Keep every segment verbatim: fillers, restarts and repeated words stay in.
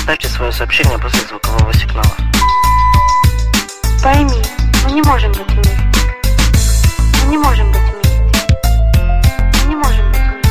Оставьте свое сообщение после звукового сигнала. Пойми, мы не можем быть вместе. Мы не можем быть вместе. Мы не можем быть вместе.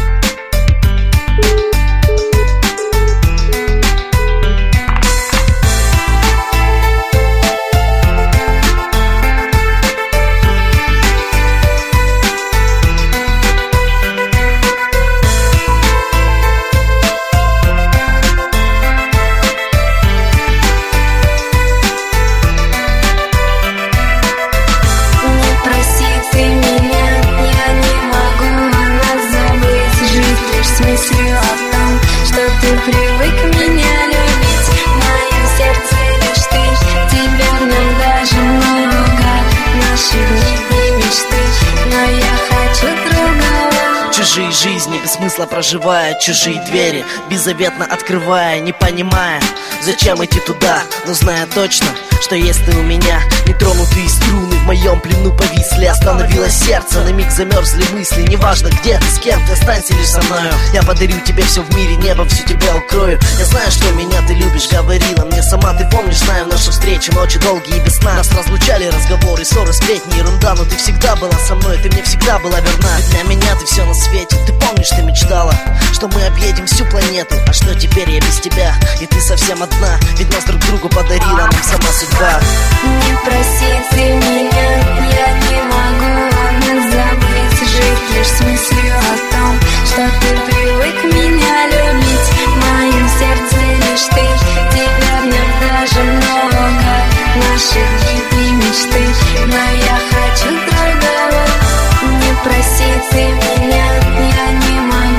Привык меня любить, в моем сердце лишь ты. Тебя в нем даже много, наши дни и мечты, но я хочу другого. Чужие жизни без смысла проживая, чужие двери беззаветно открывая, не понимая, зачем идти туда, но зная точно, что есть ты у меня. Нетронутые струны в моем плену повисли, остановилось сердце, на миг замерзли мысли. Неважно где ты, с кем ты, останься лишь со мною. Я подарю тебе все в мире, небо всю тебя укрою. Я знаю, что меня ты любишь, говорила мне сама. Ты помнишь, знаю наши встречи, ночи долгие и без сна. Нас разлучали разговоры, ссоры, сплетни, ерунда. Но ты всегда была со мной, ты мне всегда была верна. Ведь для меня ты все на свете. Ты помнишь, ты мечтала, что мы объедем всю планету. А что теперь я без тебя, и ты совсем одна. Ведь нас друг другу подарила нам сама судьба. Не проси ты меня, я не могу забыть, жить лишь с мыслью о том, что ты привык меня любить. В моем сердце лишь ты, тебя в нем даже много, наши дни и мечты, но я хочу другого. Не проси ты меня, я не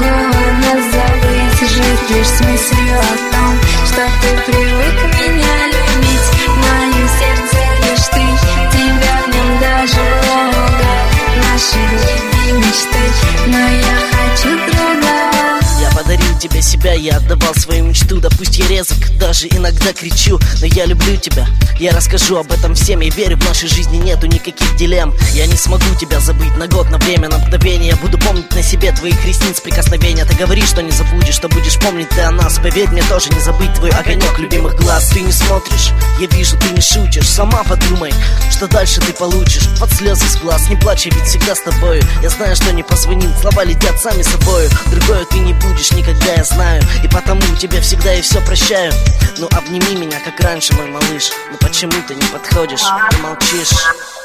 могу забыть, жить лишь с мыслью о том, что ты привык меня любить. В моем сердце лишь ты, тебя в нем даже много, наши дни и мечты, но я хочу другого. Я подарил тебе себя, я отдавал свою мечту. Да пусть я резок, даже иногда кричу, но я люблю тебя, я расскажу об этом всем. Я верю, в нашей жизни нету никаких дилемм. Я не смогу тебя забыть на год, на время, на мгновение. Я буду помнить на себе твоих ресниц прикосновения. Ты говоришь, что не забудешь, что будешь помнить ты о нас. Поверь мне, тоже не забыть твой огонек любимых глаз. Ты не смотришь, я вижу, ты не шутишь. Сама подумай, что дальше ты получишь. Под слезы с глаз, не плачь, я ведь всегда с тобою. Я знаю, что не позвонил, слова летят сами собою. Другое ты не будешь никогда, я знаю, и потому тебе всегда и все прощаю. Ну обними меня, как раньше, мой малыш. Ну почему ты не подходишь, ты молчишь?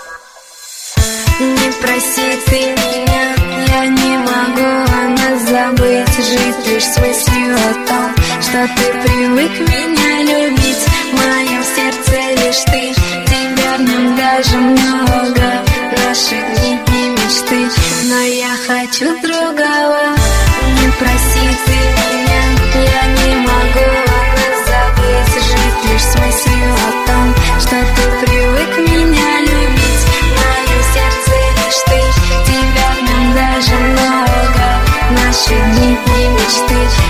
Не проси ты меня, я не могу она забыть, жить лишь с мыслью о том, что ты привык меня любить. В моем сердце лишь ты, тебя в нем даже много, наши дни и мечты, но я хочу другого. Не проси ты меня, я не могу она забыть, жить лишь с мыслью о том, что ты привык меня любить. В моем сердце лишь ты, тебя в нем даже много, наши дни и мечты.